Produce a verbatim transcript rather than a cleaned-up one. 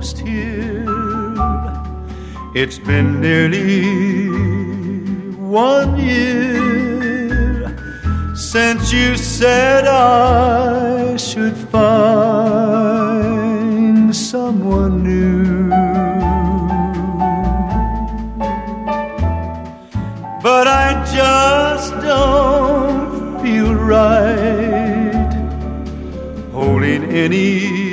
almost here. It's been nearly one year since you said I should find someone new. But I just don't feel right holding any